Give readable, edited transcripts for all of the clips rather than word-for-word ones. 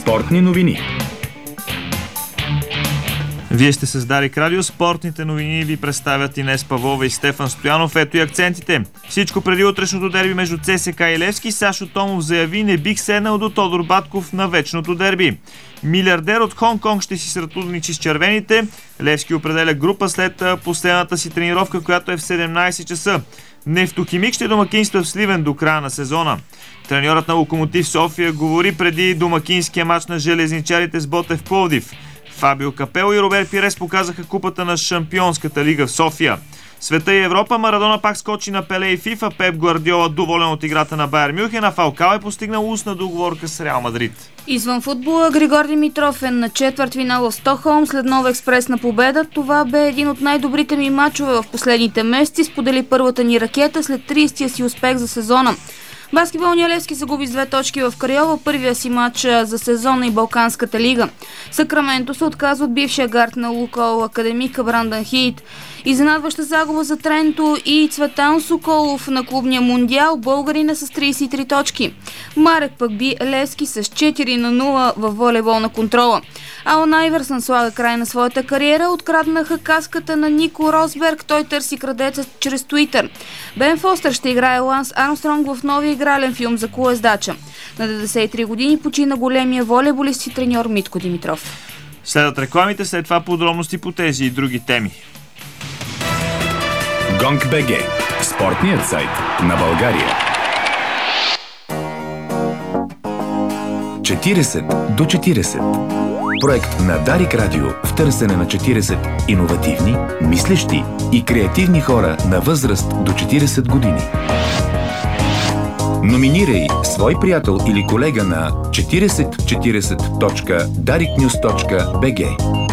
Спортни новини. Вие сте с Дарик Радио. Спортните новини ви представят Инес Павлова и Стефан Стоянов. Ето и акцентите. Всичко преди утрешното дерби между ЦСКА и Левски. Сашо Томов заяви: не бих седнал до Тодор Батков на вечното дерби. Милиардер от Хонг-Конг ще си сътрудничи с червените. Левски определя група след последната си тренировка, която е в 17 часа. Нефтохимик ще домакинства в Сливен до края на сезона. Треньорът на Локомотив София говори преди домакинския мач на железничарите с Ботев Пловдив. Фабио Капело и Робер Пирес показаха купата на Шампионската лига в София. Света и Европа. Марадона пак скочи на Пеле и Фифа. Пеп Гвардиола доволен от играта на Байер Мюнхен, а Фалкао е постигнал устна договорка с Реал Мадрид. Извън футбола, Григор Димитров е на четвъртфинал в Стокхолм след нова експресна победа. Това бе един от най-добрите ми мачове в последните месеци. Сподели първата ни ракета след 30-тия си успех за сезона. Баскетболният Левски загуби с 2 точки в Крайова, първия си матч за сезона и Балканската лига. Сакраменто се отказва от бившия гард на Лукол академика Брандън Хийт. Изненадваща загуба за Тренто и Цветан Соколов на клубния мундиал, българина с 33 точки. Марек пък би Левски с 4-0 във волейболна контрола. Алън Айвърсън слага край на своята кариера. Откраднаха каската на Нико Росберг. Той търси крадеца чрез Туитър. Бен Фостър ще играе Ланс Армстронг в новия игрален филм за колездача. На 93 години почина големия волейболист и треньор Митко Димитров. Следват рекламите, след това подробности по тези и други теми. Гонг.бг. Спортният сайт на България. 40 до 40. Проект на Дарик Радио в търсене на 40 иновативни, мислещи и креативни хора на възраст до 40 години. Номинирай свой приятел или колега на 4040.dariknews.bg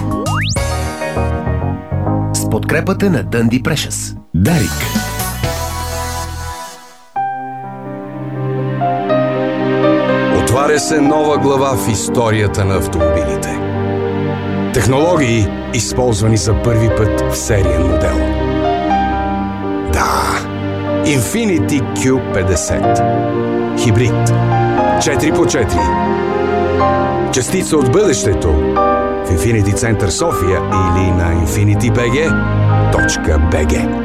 с подкрепата на Dundee Precious. Дарик. Отваря се нова глава в историята на автомобилите. Технологии, използвани за първи път в сериен модел. Да, Infiniti Q50. Хибрид. 4x4. Частица от бъдещето в Infiniti Център София или на infinitibg.bg.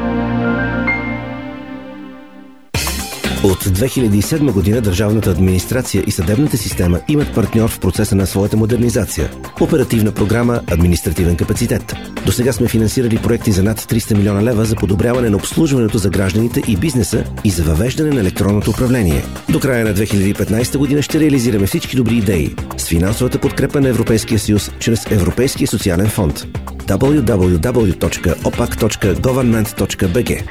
От 2007 година държавната администрация и съдебната система имат партньор в процеса на своята модернизация. Оперативна програма «Административен капацитет». До сега сме финансирали проекти за над 300 милиона лева за подобряване на обслужването за гражданите и бизнеса и за въвеждане на електронното управление. До края на 2015 година ще реализираме всички добри идеи с финансовата подкрепа на Европейския съюз чрез Европейския социален фонд. www.opac.government.bg.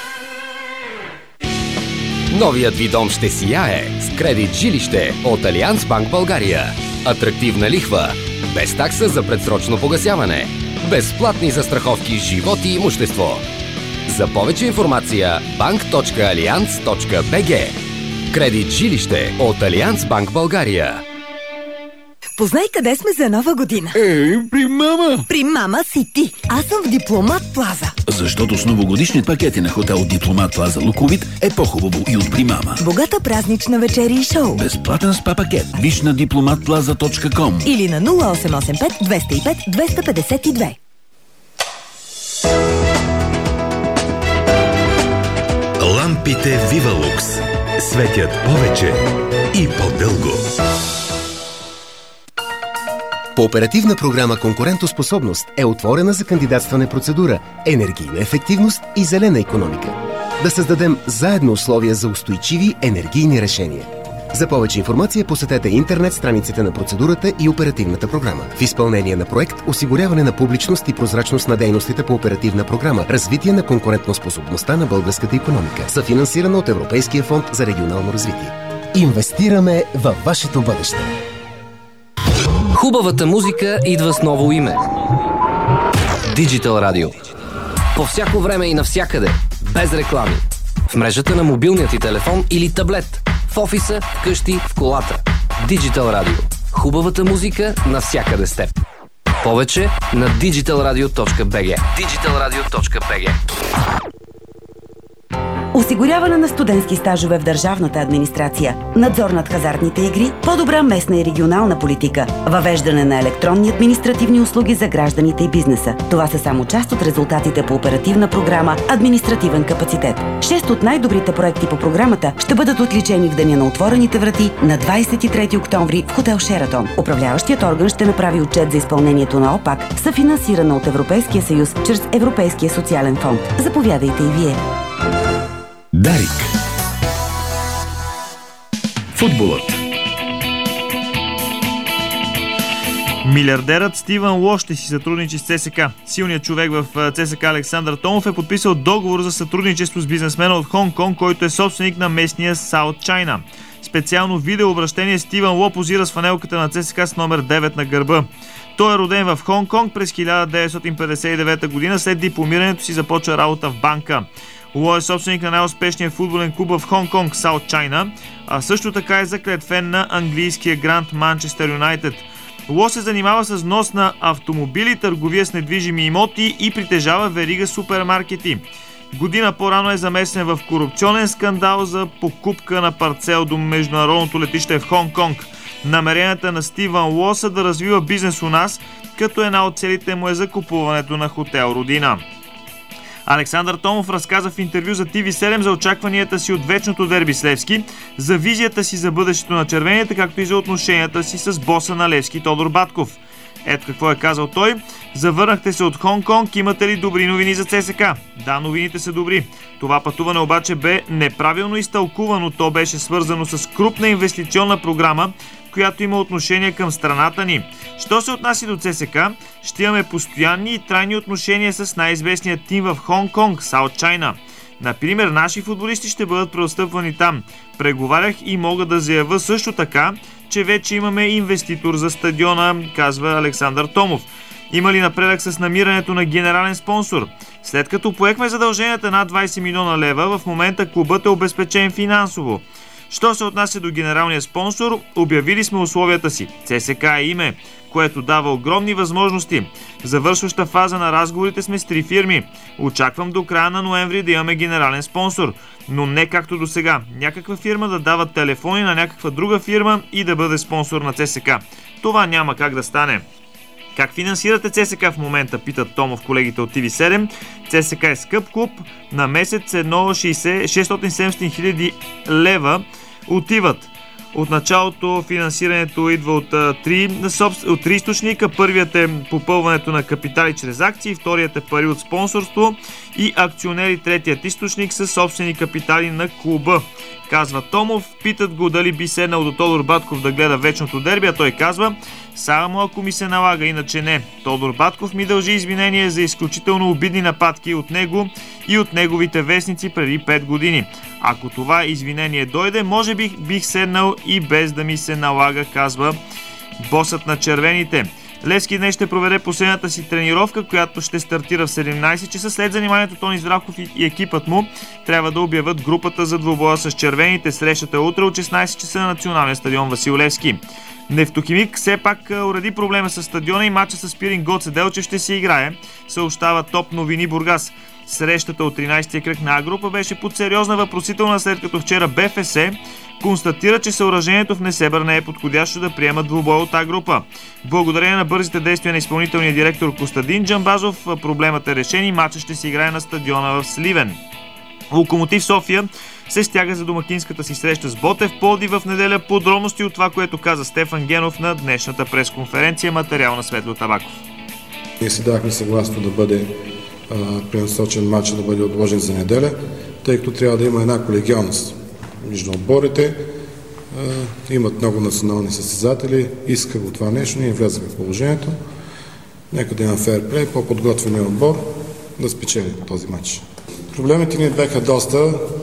Новият ви дом ще сияе с кредит жилище от Алианс Банк България. Атрактивна лихва, без такса за предсрочно погасяване, безплатни застраховки живот и имущество. За повече информация bank.allianz.bg. Кредит жилище от Алианс Банк България. Познай къде сме за нова година. При мама! При мама си ти. Аз съм в Дипломат Плаза. Защото с новогодишни пакети на хотел Дипломат Плаза Луковит е по-хубаво и от при мама. Богата празнична вечеря и шоу. Безплатен спа пакет. Виж на diplomatplaza.com или на 0885 205 252. Лампите Вивалукс светят повече и по-дълго. По оперативна програма «Конкурентоспособност» е отворена за кандидатстване процедура енергийна ефективност и зелена икономика. Да създадем заедно условия за устойчиви енергийни решения. За повече информация посетете интернет страниците на процедурата и оперативната програма. В изпълнение на проект «Осигуряване на публичност и прозрачност на дейностите по оперативна програма Развитие на конкурентоспособността на българската икономика», съфинансирана от Европейския фонд за регионално развитие. Инвестираме във вашето бъдеще. Хубавата музика идва с ново име. Digital Radio. По всяко време и навсякъде. Без реклами. В мрежата на мобилният ти телефон или таблет. В офиса, вкъщи, в колата. Digital Radio. Хубавата музика навсякъде с теб. Повече на digitalradio.bg. digitalradio.bg. осигуряване на студентски стажове в държавната администрация, надзор над хазартните игри, по-добра местна и регионална политика, въвеждане на електронни административни услуги за гражданите и бизнеса. Това са само част от резултатите по оперативна програма «Административен капацитет». 6 от най-добрите проекти по програмата ще бъдат отличени в деня на отворените врати на 23 октомври в хотел Шератон. Управляващият орган ще направи отчет за изпълнението на ОПАК, съфинансирана от Европейския съюз чрез Европейския социален фонд. Заповядайте и вие. Дарик. Футболът. Милиардерът Стивън Ло ще си сътрудничи с ЦСКА. Силният човек в ЦСКА Александър Томов е подписал договор за сътрудничество с бизнесмена от Хонг-Конг, който е собственик на местния Саут Чайна. Специално видеообращение Стивън Ло позира с фанелката на ЦСКА с номер 9 на гърба. Той е роден в Хонг-Конг през 1959 година. След дипломирането си започва работа в банка. Ло е собственик на най-успешния футболен клуб в Хонг-Конг, Саут Чайна, а също така е заклет фен на английския гранд Манчестър Юнайтед. Ло се занимава с внос на автомобили, търговия с недвижими имоти и притежава верига супермаркети. Година по-рано е замесен в корупционен скандал за покупка на парцел до международното летище в Хонг-Конг. Намеренията на Стивън Ло са да развива бизнес у нас, като една от целите му е закупуването на хотел Родина. Александър Томов разказа в интервю за TV7 за очакванията си от вечното дерби с Левски, за визията си за бъдещето на червените, както и за отношенията си с боса на Левски Тодор Батков. Ето какво е казал той. Завърнахте се от Хонг-Конг, имате ли добри новини за ЦСКА? Да, новините са добри. Това пътуване обаче бе неправилно изтълкувано. То беше свързано с крупна инвестиционна програма, която има отношение към страната ни. Що се отнася до ЦСКА, ще имаме постоянни и трайни отношения с най-известния тим в Хонг-Конг, Саут Чайна. Например, наши футболисти ще бъдат преотстъпвани там. Преговарях и мога да заявя също така, че вече имаме инвеститор за стадиона, казва Александър Томов. Има ли напредък с намирането на генерален спонсор? След като поехме задълженията над 20 милиона лева, в момента клубът е обезпечен финансово. Що се отнася до генералния спонсор, обявили сме условията си. ЦСКА е име, което дава огромни възможности. В завършваща фаза на разговорите сме с 3 фирми. Очаквам до края на ноември да имаме генерален спонсор, но не както до сега. Някаква фирма да дава телефони на някаква друга фирма и да бъде спонсор на ЦСКА. Това няма как да стане. Как финансирате ЦСКА в момента, питат Томов колегите от TV7. ЦСКА е скъп клуб, на месец 670 хиляди лева отиват. От началото финансирането идва от три източника. Първият е попълването на капитали чрез акции, вторият е пари от спонсорство и акционери. Третият източник са собствени капитали на клуба, казва Томов. Питат го дали би седнал до Тодор Батков да гледа вечното дерби, а той казва: само ако ми се налага, иначе не. Тодор Батков ми дължи извинение за изключително обидни нападки от него и от неговите вестници преди 5 години. Ако това извинение дойде, може би бих седнал и без да ми се налага, казва босът на червените. Левски днес ще проведе последната си тренировка, която ще стартира в 17 часа. След заниманието Тони Здравков и екипът му трябва да обявят групата за двубоя с червените. Срещата утре от 16 часа на националния стадион Васил Левски. Нефтохимик все пак уреди проблема с стадиона и матча с Пирин Гоце Делчев ще се играе, съобщава Топ новини Бургас. Срещата от 13-я кръг на А група беше под сериозна въпросителна, след като вчера БФС констатира, че съоръжението в Несебър не е подходящо да приемат двубой от А група. Благодарение на бързите действия на изпълнителния директор Костадин Джамбазов, проблемът е решен и матчът ще се играе на стадиона в Сливен. Локомотив София се стяга за домакинската си среща с Ботев Пловдив в неделя. Подробности от това, което каза Стефан Генов на днешната пресконференция. Материал на Светло Табаков. Ние си дахме съгласно да бъде пренасочен матч, да бъде отложен за неделя, тъй като трябва да има една колегиалност между отборите. Имат много национални състезатели, искаха го това нещо, ние влязахме в положението. Нека да има фейрплей, по-подготвения отбор да спечели този матч. Проблемите ни бяха доста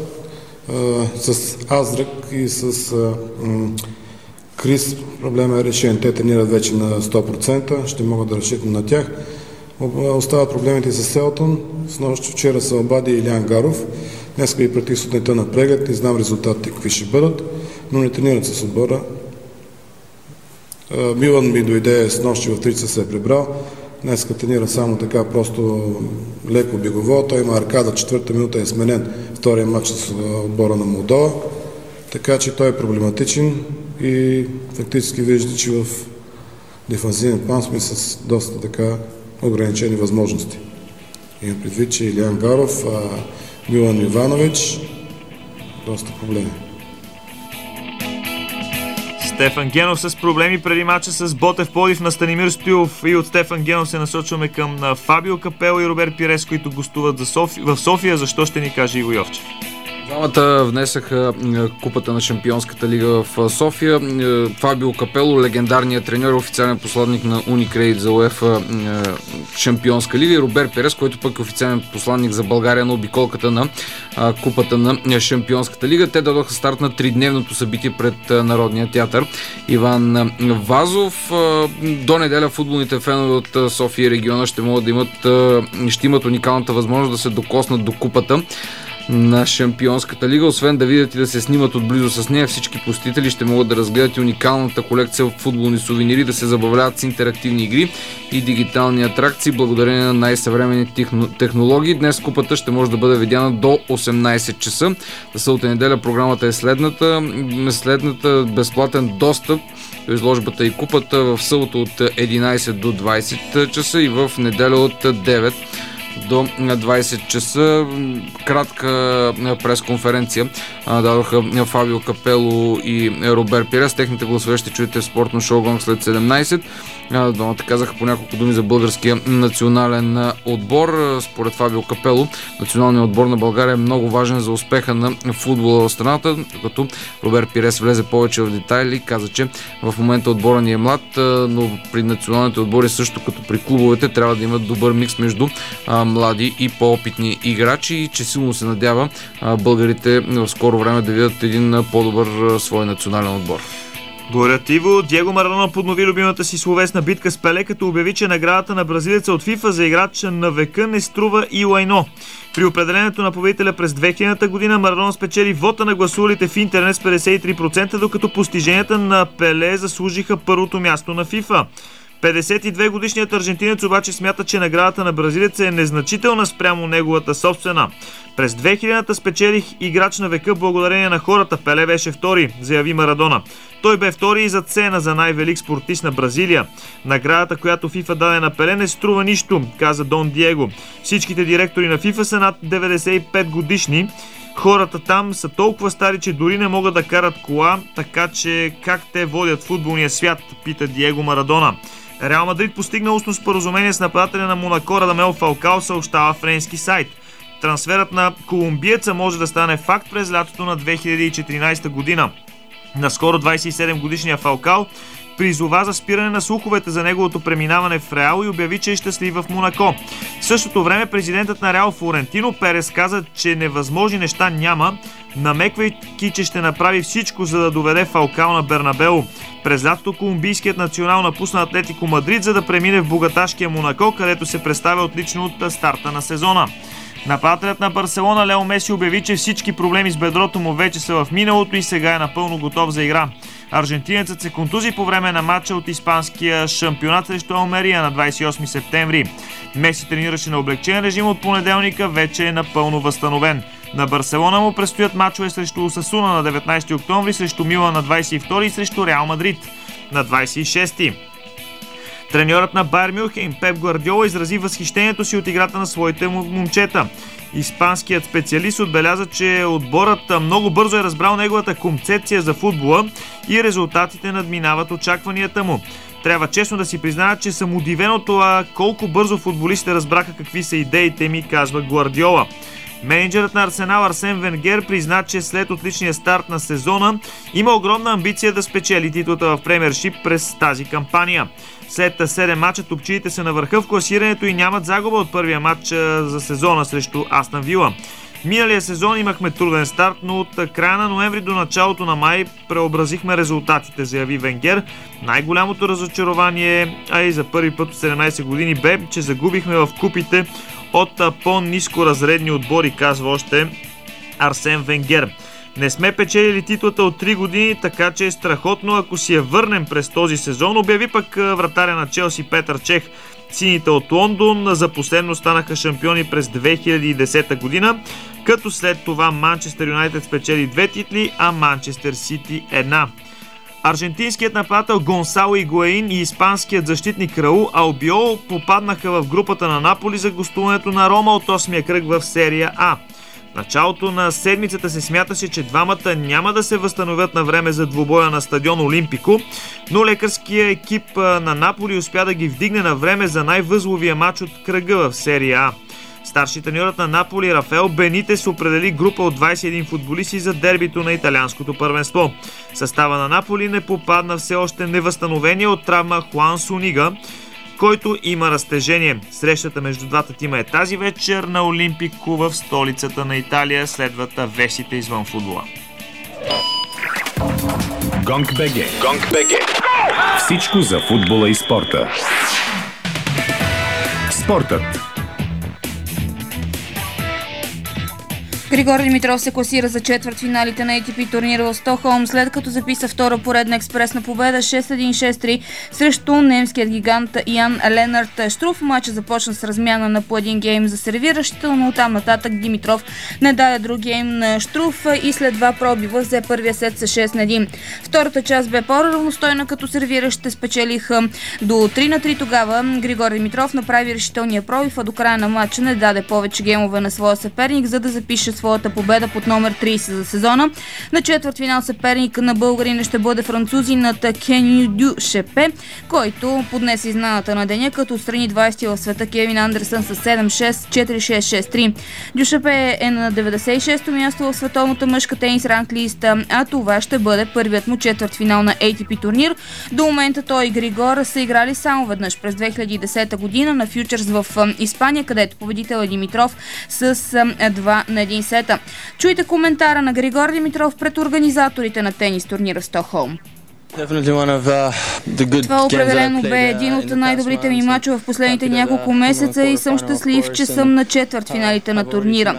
с Азрак и с Крис. Проблема е решен. Те тренират вече на 100%, ще могат да разчитам на тях. Остават проблемите с Селтон. Снощи вчера се обади Илян Гаров. Днес ги пратих сутринта на преглед. Не знам резултатите какви ще бъдат, но не тренират с отбора. Милан ми дойде снощи в 3 часа се е прибрал. Днеска тренира само така, просто леко бегово. Той има аркада, 4-та минута е сменен втория матч с отбора на Молдова. Така че той е проблематичен и фактически вижда, че в дефанзивен план сме с доста така ограничени възможности. Имам предвид, че Илиян Гаров, Милан Иванович, доста проблеми. Стефан Генов с проблеми преди мача с Ботев Пловдив на Станимир Стоилов, и от Стефан Генов се насочваме към Фабио Капело и Робер Пирес, които гостуват в София. Защо ще ни каже Иво Йовчев? Двамата внесаха купата на Шампионската лига в София. Фабио Капело, легендарният треньор, официален посланник на Unicredit за УЕФА Шампионска лига, и Робер Пирес, който пък е официален посланник за България на обиколката на купата на Шампионската лига. Те дадоха старт на 3-дневното събитие пред Народния театър Иван Вазов. До неделя футболните фенове от София и региона ще имат уникалната възможност да се докоснат до купата на Шампионската лига. Освен да видят и да се снимат отблизо с нея, всички посетители ще могат да разгледат и уникалната колекция от футболни сувенири, да се забавляват с интерактивни игри и дигитални атракции, благодарение на най-съвременни технологии. Днес купата ще може да бъде видяна до 18 часа. За събота неделя програмата е следната: безплатен достъп до изложбата и купата в събота от 11 до 20 часа и в неделя от 9 до 20 часа. Кратка пресконференция дадоха Фабио Капело и Робер Пирес. Техните гласове ще чуете в спортно шоу Гонг след 17. Двамата казаха по няколко думи за българския национален отбор. Според Фабио Капело, националният отбор на България е много важен за успеха на футбола в страната, като Робер Пирес влезе повече в детайли. Каза, че в момента отбора ни е млад, но при националните отбори, също като при клубовете, трябва да имат добър микс между млади и по-опитни играчи, и че силно се надява българите в скоро време да видят един по-добър свой национален отбор. Горетиво, Диего Марадона поднови любимата си словесна битка с Пеле, като обяви, че наградата на бразилеца от ФИФА за играч на века не струва и лайно. При определението на победителя през 2000 година Марадона спечели вота на гласувалите в интернет с 53%, докато постиженията на Пеле заслужиха първото място на ФИФА. 52-годишният аржентинец обаче смята, че наградата на бразилеца е незначителна спрямо неговата собствена. През 2000-та спечелих играч на века благодарение на хората. Пеле беше втори, заяви Марадона. Той бе втори и зад Сена за най-велик спортист на Бразилия. Наградата, която ФИФА даде на Пеле, не струва нищо, каза Дон Диего. Всичките директори на ФИФА са над 95 годишни. Хората там са толкова стари, че дори не могат да карат кола, така че как те водят футболния свят, пита Диего Марадона. Реал Мадрид постигна устно споразумение с нападателя на Монако Радамел Фалкао, съобщава френски сайт. Трансферът на колумбиеца може да стане факт през лятото на 2014 година. Наскоро 27-годишният Фалкао призова за спиране на слуховете за неговото преминаване в Реал и обяви, че е щастлив в Монако. В същото време президентът на Реал Флорентино Перес каза, че невъзможни неща няма, намеквайки, че ще направи всичко, за да доведе Фалкао на Бернабеу. През лятото колумбийският национал напусна Атлетико Мадрид, за да премине в богаташкия Монако, където се представя отлично от старта на сезона. Нападателят на Барселона Лео Меси обяви, че всички проблеми с бедрото му вече са в миналото и сега е напълно готов за игра. Аржентинецът се контузи по време на матча от испанския шампионат срещу Алмерия на 28 септември. Меси тренираше на облекчен режим от понеделника, вече е напълно възстановен. На Барселона му предстоят мачове срещу Осасуна на 19 октомври, срещу Милан на 22 и срещу Реал Мадрид на 26. Треньорът на Байер Мюнхен Пеп Гвардиола изрази възхищението си от играта на своите момчета. Испанският специалист отбеляза, че отборът много бързо е разбрал неговата концепция за футбола и резултатите надминават очакванията му. Трябва честно да си призная, че съм удивен от това колко бързо футболистите разбраха какви са идеите ми, казва Гвардиола. Менеджерът на Арсенал Арсен Венгер призна, че след отличния старт на сезона има огромна амбиция да спечели титлата в Премиършип през тази кампания. След 7 мача топчиите са на върха в класирането и нямат загуба от първия матч за сезона срещу Астън Вила. Миналия сезон имахме труден старт, но от края на ноември до началото на май преобразихме резултатите, заяви Венгер. Най-голямото разочарование, а и за първи път от 17 години, бе, че загубихме в купите от по-ниско разредни отбори, казва още Арсен Венгер. Не сме печелили титлата от 3 години, така че е страхотно, ако си я върнем през този сезон, обяви пък вратаря на Челси Петър Чех. сините от Лондон за последно станаха шампиони през 2010 година, като след това Манчестър Юнайтед спечели 2 титли, а Манчестър Сити една. Аржентинският нападател Гонсало Игуаин и испанският защитник Раул Албиол попаднаха в групата на Наполи за гостуването на Рома от 8-я кръг в серия А. В началото на седмицата се смяташе, че двамата няма да се възстановят на време за двубоя на стадион Олимпико, но лекарския екип на Наполи успя да ги вдигне на време за най-възловия матч от кръга в серия А. Старши треньорът на Наполи Рафаел Бенитес определи група от 21 футболисти за дербито на италианското първенство. Състава на Наполи не попадна все още невъзстановения от травма Хуан Сунига, който има разтежение. Срещата между двата тима е тази вечер на Олимпико в столицата на Италия. Следват вестите извън футбола. Гонг.бг. Всичко за футбола и спорта. Спортът. Григор Димитров се класира за четвъртфиналите на ATP турнира в Стокхолм, след като записа втора поредна експресна победа 6-1-6-3 срещу немският гигант Ян Ленард Штруф. Матча започна с размяна на по един гейм за сервиращите, но оттам нататък Димитров не даде друг гейм на Штруф и след два пробива взе първия сет с 6-1. Втората част бе по-равностойна, като сервиращите спечелиха до 3-3. Тогава Григор Димитров направи решителния пробив, а до края на матча не даде повече геймове на своя съперник, за да запише своята победа под номер 30 за сезона. На четвъртфинал съперник на българина ще бъде французинът Кеню Дю Шепе, който поднесе изнената на деня, като отстрани 20 в света Кевин Андерсън с 7-6, 4-6, 6-3. Дю Шепе е на 96-то място в световната мъжка тенис ранглиста, а това ще бъде първият му четвъртфинал на ATP турнир. До момента той и Григор са играли само веднъж през 2010 година на Фьючерс в Испания, където победител е Димитров с 2-1 сета. Чуйте коментара на Григор Димитров пред организаторите на тенис турнира в Стокхолм. Това определено бе един от най-добрите ми мачове в последните няколко месеца и съм щастлив, че съм на четвъртфиналите на турнира.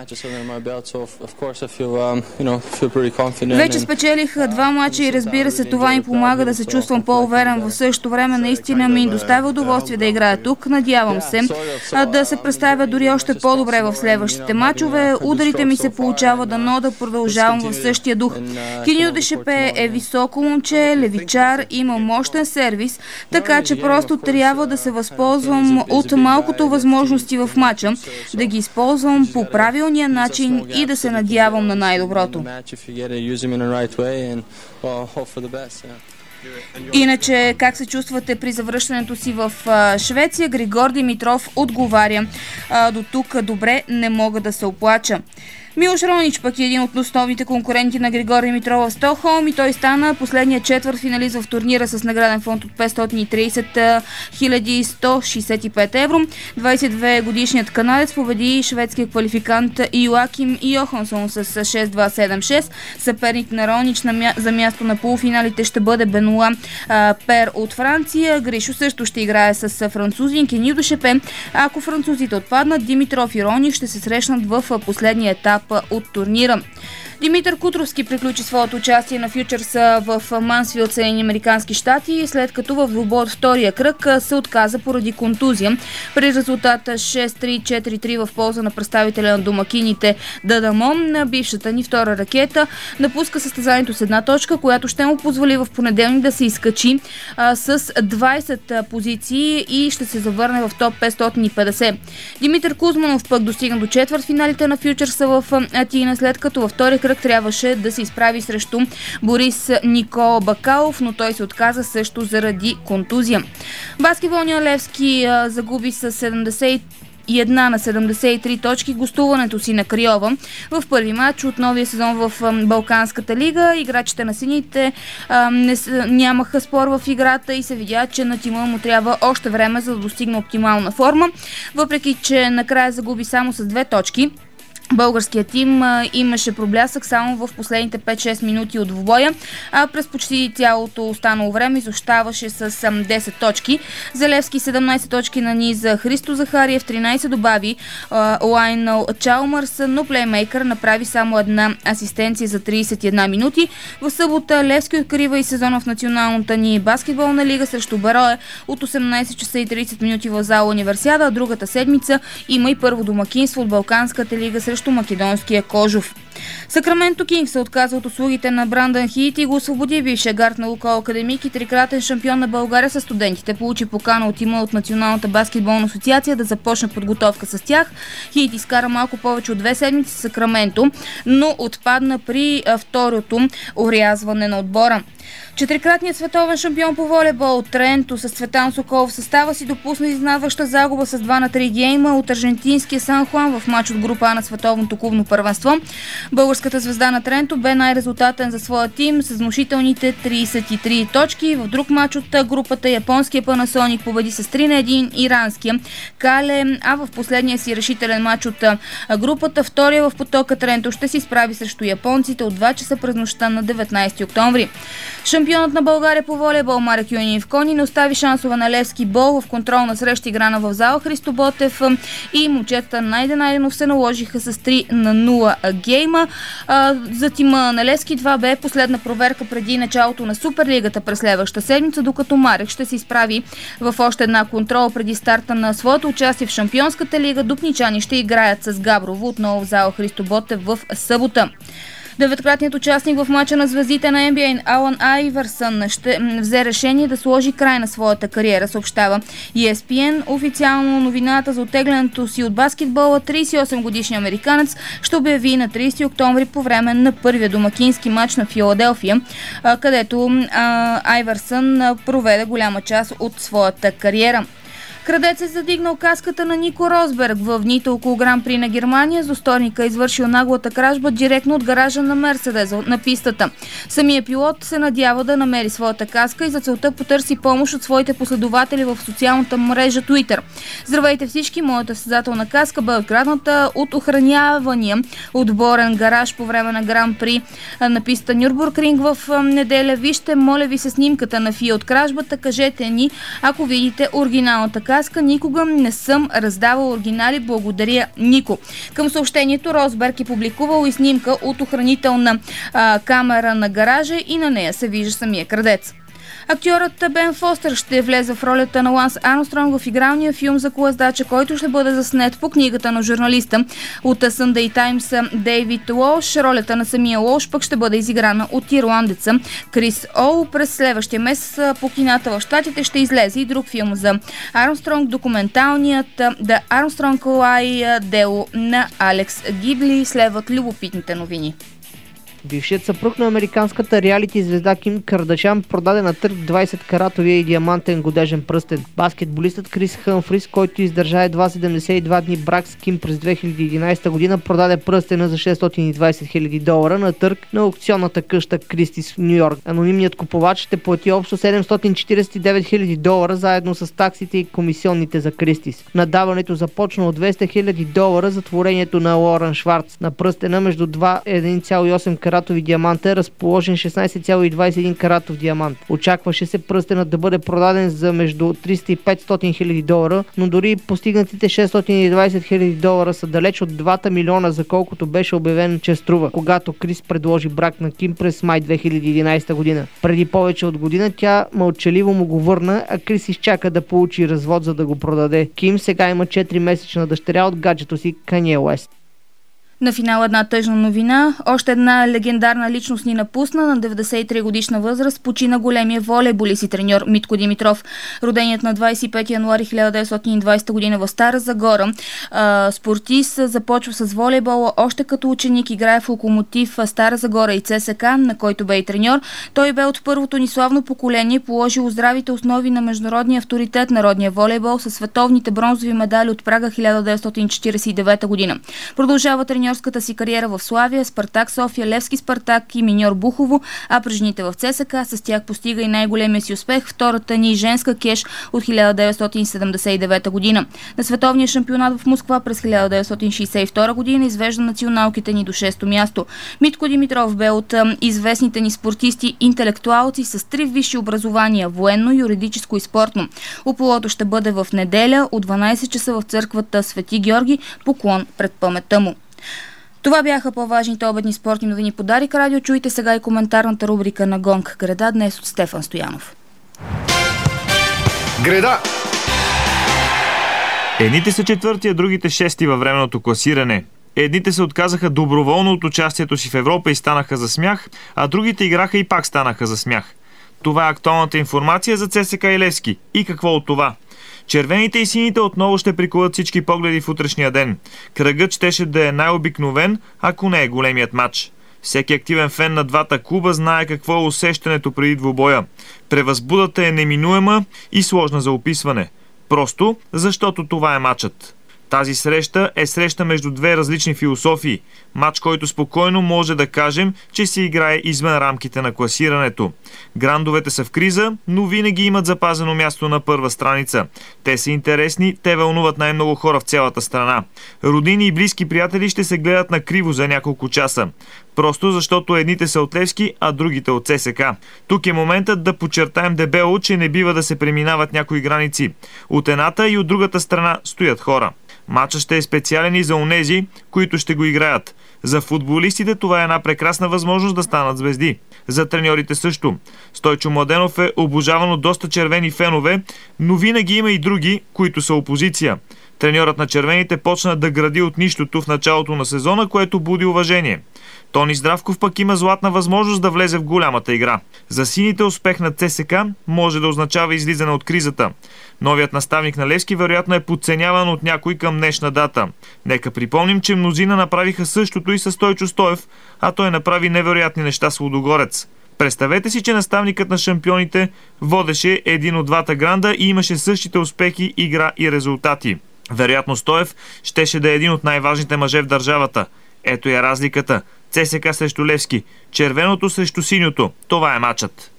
Вече спечелих два мача и разбира се, това ми помага да се чувствам по-уверен. В същото време наистина ми доставя удоволствие да играя тук. Надявам се да се представя дори още по-добре в следващите мачове. Ударите ми се получава, дано да продължавам в същия дух. Кеню Дю Шепе е високо момче, левичар, има мощен сервис, така че просто трябва да се възползвам от малкото възможности в матча, да ги използвам по правилния начин и да се надявам на най-доброто. Иначе, как се чувствате при завръщането си в Швеция? Григор Димитров отговаря: до тук добре, не мога да се оплача. Милош Ронич пък е един от основните конкуренти на Григор Димитров в Стокхолм и той стана последният четвъртфиналист в турнира с награден фонд от 530 165 евро. 22-годишният канадец победи шведския квалификант Йоаким Йохансон с 6-2-7-6. Съперник на Ронич за място на полуфиналите ще бъде Бенуа Пер от Франция. Гришо също ще играе с французин Кеню Дю Шепе. Ако французите отпаднат, Димитров и Ронич ще се срещнат в последния етап от турнира. Димитър Кутровски приключи своето участие на Фьючерса в Мансфилд, Съединени американски щати, след като в двубой от втория кръг се отказа поради контузия. При резултата 6-3, 4-3 в полза на представителя на домакините Дадамон, на бившата ни втора ракета напуска състезанието с една точка, която ще му позволи в понеделник да се изкачи с 20 позиции и ще се завърне в топ 550. Димитър Кузманов пък достигна до четвъртфиналите на Фьючерса в Атина, след като във втория кръг трябваше да се изправи срещу Борис Никола Бакалов, но той се отказа също заради контузия. Баскетболният Левски загуби с 71 на 73 точки гостуването си на Криова в първи матч от новия сезон в Балканската лига. Играчите на сините нямаха спор в играта и се видя, че на тима му трябва още време за да достигне оптимална форма. Въпреки че накрая загуби само с 2 точки, Българският тим имаше проблясък само в последните 5-6 минути от двубоя, а през почти цялото останало време изощаваше с 10 точки. За Левски 17 точки наниза Христо Захариев, 13 добави Лайнел Чалмърс, но плеймейкър направи само една асистенция за 31 минути. В събота Левски открива и сезона в националната ни баскетболна лига срещу Берое от 18 часа и 30 минути в зала Универсиада, а другата седмица има и първо домакинство от Балканската лига срещу македонския Кожов. Сакраменто Кингс се отказа от услугите на Брандан Хийт и го освободи. Бившия гард на Лукойл Академик и трикратен шампион на България със студентите получи покана от тима от Националната баскетболна асоциация да започне подготовка с тях. Хийт изкара малко повече от 2 седмици в Сакраменто, но отпадна при второто орязване на отбора. Четирикратният световен шампион по волейбол Тренто с Цветан Соколов в състава си допусна изненадваща загуба с 2-3 гейма от аржентинския Сан Хуан в матч от група А на световното клубно първенство. Българската звезда на Тренто бе най-резултатен за своя тим с внушителните 33 точки. В друг матч от групата японския Панасоник победи с 3-1 иранския Кале, а в последния си решителен матч от групата, втория в потока, Тренто ще се изправи срещу японците от 2 часа през нощта на 19 октомври. Шампионът на България по волейбол Марек Юнивкони не остави шансове на Левски бол в контролна среща, играна в зала Христо Ботев, и момчетата Найден Найденов се наложиха с 3-0 гейма. За тима на Левски това бе последна проверка преди началото на Суперлигата през следващата седмица, докато Марек ще се изправи в още една контрол преди старта на своето участие в Шампионската лига. Дупничани ще играят с Габрово отново в зала Христо Ботев в събота. Деветкратният участник в мача на звездите на NBA Алън Айвърсън ще взе решение да сложи край на своята кариера, съобщава ESPN. Официално новината за оттеглянето си от баскетбола 38-годишният американец ще обяви на 30 октомври по време на първия домакински мач на Филаделфия, където Айвърсън проведе голяма част от своята кариера. Крадец е задигнал каската на Нико Росберг в дните около Гран-при на Германия. Злосторника е извършил наглата кражба директно от гаража на Мерседес на пистата. Самият пилот се надява да намери своята каска и за целта потърси помощ от своите последователи в социалната мрежа Twitter. Здравейте всички, моята състезателна каска бе открадната от охранявания отборен гараж по време на Гран-при на пистата Нюрбургринг в неделя. Вижте, моля ви се, снимката на фия от кражбата. Кажете ни, ако видите оригиналната каска. Никога не съм раздавал оригинали, благодаря, Нико. Към съобщението Росберг е публикувал и снимка от охранителна камера на гаража и на нея се вижда самия крадец. Актьорът Бен Фостер ще влезе в ролята на Ланс Армстронг в игралния филм за колездача, който ще бъде заснет по книгата на журналиста от Sunday Times Дейвид Уолш. Ролята на самия Уолш пък ще бъде изиграна от ирландеца Крис Оу. През следващия месец по кината в щатите ще излезе и друг филм за Армстронг, документалният The Armstrong Lie, дело на Алекс Гибли. Следват любопитните новини. Бившият съпруг на американската реалити звезда Ким Кардашиан продаде на търг 20-каратовия и диамантен годежен пръстен. Баскетболистът Крис Хъмфрис, който издържа едва 72 дни брак с Ким през 2011 година, продаде пръстена за $620 000 на търг на аукционната къща Кристис в Нью Йорк. Анонимният купувач ще плати общо $749 000 заедно с таксите и комисионните за Кристис. Надаването започна от $200 000 за творението на Лорен Шварц. На пръстена между 2 и 1,8 каратови диаманта е разположен 16,21 каратов диамант. Очакваше се пръстенът да бъде продаден за между $300 и $500 000, но дори постигнатите $620 000 са далеч от 2 милиона, за колкото беше обявен, че струва, когато Крис предложи брак на Ким през май 2011 година. Преди повече от година тя мълчаливо му го върна, а Крис изчака да получи развод, за да го продаде. Ким сега има 4-месечна дъщеря от гаджето си Канье Уест. На финал една тъжна новина. Още една легендарна личност ни напусна. На 93 годишна възраст почина големия волейболист и треньор Митко Димитров. Роденият на 25 януари 1920 година в Стара Загора. Спортист започва с волейбола още като ученик. Играе в Локомотив Стара Загора и ЦСК, на който бе и треньор. Той бе от първото ни славно поколение, положил здравите основи на международния авторитет народния волейбол със световните бронзови медали от Прага 1949 година. Продължава треньор треньорската си кариера в Славия, Спартак София, Левски Спартак и Миньор Бухово, а при жените в ЦСКА с тях постига и най-големия си успех втората ни женска кеш от 1979 година. На световния шампионат в Москва през 1962 година извежда националките ни до 6-то място. Митко Димитров бе от известните ни спортисти, интелектуалци с 3 висши образования – военно, юридическо и спортно. Ополото ще бъде в неделя от 12 часа в църквата Свети Георги, поклон пред паметта му. Това бяха по-важните обедни спортни новини по Дарик Радио. Чуйте сега и коментарната рубрика на Гонг Греда днес от Стефан Стоянов. Греда! Едните са четвърти, а другите шести във временното класиране. Едните се отказаха доброволно от участието си в Европа и станаха за смях, а другите играха и пак станаха за смях. Това е актуалната информация за ЦСКА и Левски. И какво от това? Червените и сините отново ще прикуват всички погледи в утрешния ден. Кръгът щеше да е най-обикновен, ако не е големият матч. Всеки активен фен на двата клуба знае какво е усещането преди двубоя. Превъзбудата е неминуема и сложна за описване. Просто защото това е матчът. Тази среща е среща между две различни философии. Матч, който спокойно може да кажем, че се играе извън рамките на класирането. Грандовете са в криза, но винаги имат запазено място на първа страница. Те са интересни, те вълнуват най-много хора в цялата страна. Родини и близки приятели ще се гледат на криво за няколко часа. Просто защото едните са от Левски, а другите от ЦСКА. Тук е моментът да подчертаем дебело, че не бива да се преминават някои граници. От едната и от другата страна стоят хора. Матчът ще е специален и за онези, които ще го играят. За футболистите това е една прекрасна възможност да станат звезди. За треньорите също. Стойчо Младенов е обожаван от доста червени фенове, но винаги има и други, които са опозиция. Треньорът на червените почна да гради от нищото в началото на сезона, което буди уважение. Тони Здравков пък има златна възможност да влезе в голямата игра. За сините успех на ЦСКА може да означава излизане от кризата. Новият наставник на Левски вероятно е подценяван от някой към днешна дата. Нека припомним, че мнозина направиха същото и със Стойчо Стоев, а той направи невероятни неща с Лудогорец. Представете си, че наставникът на шампионите водеше един от двата гранда и имаше същите успехи, игра и резултати. Вероятно Стоев щеше да е един от най-важните мъже в държавата. Ето е разликата. ЦСКА срещу Левски. Червеното срещу синьото. Това е матчът.